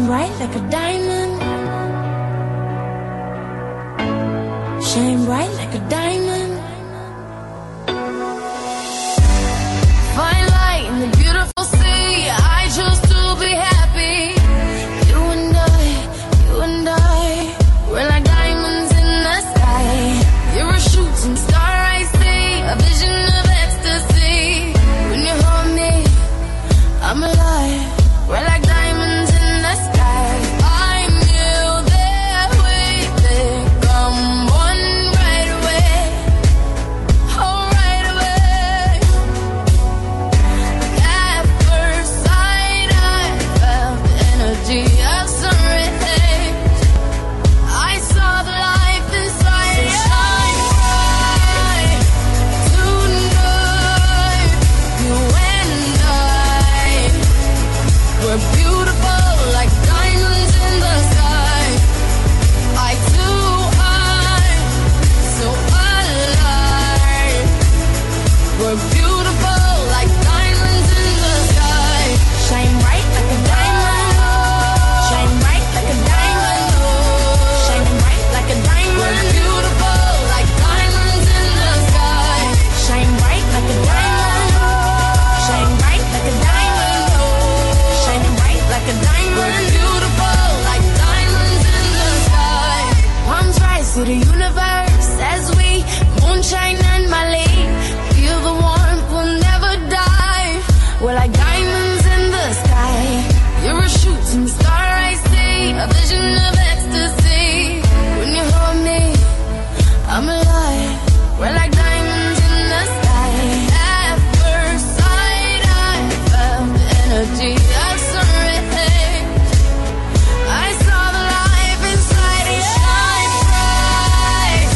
bright like a diamond. Shine bright like a diamond. Find light in the beautiful sea. I chose to be happy. You and I, we're like diamonds in the sky. You're a shooting star I see, a vision of ecstasy. When you hold me, I'm alive. We're like diamonds in the sky. I knew that we'd become one right away. Oh, right away. At first sight, I felt the energy of sun rays. I saw the life inside you. Shine bright tonight. You and I, we're beautiful like diamonds in the sky. I too am so alive. We're beautiful like diamonds in the sky. Shine bright like a diamond. Shine bright like a diamond. Shine bright like a diamond. We're beautiful like diamonds in the sky. Shine bright like a diamond. Shine bright like a diamond. Shining bright like a diamond. We're beautiful like diamonds in the sky. Palms rise to the universe as we moonshine and Mali. Feel the warmth, we'll never die. We're like diamonds in the sky. You're a shooting star I see, a vision of ecstasy. When you hold me, I'm alive. We're like diamonds in the sky. At first sight, I felt the energy of sun rays. I saw the life inside you. Shine bright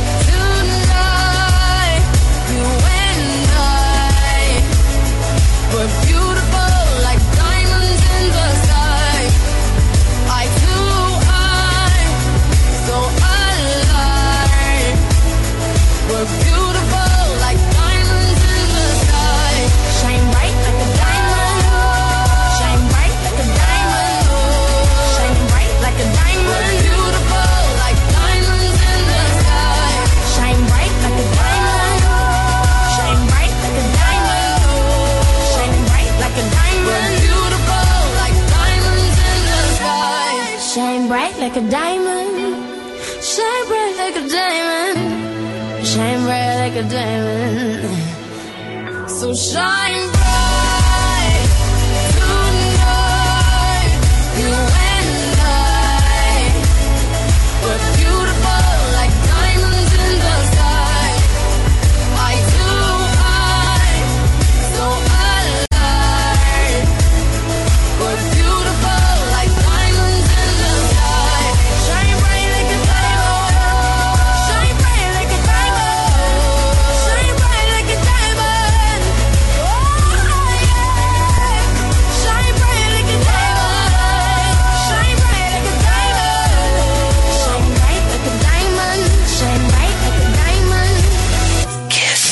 tonight. You and I, we're beautiful like diamonds in the sky. I too am so alive. We're beautiful like diamonds in the sky. Shine bright like a diamond. Shine bright like a diamond. Shine bright like a diamond. We're beautiful like diamonds in the sky. Shine bright like a diamond. Shine bright like a diamond. Shine bright like a diamond. We're beautiful like diamonds in the sky. Shine bright like a diamond. Shine bright like a diamond. Shine bright like a diamond. So shine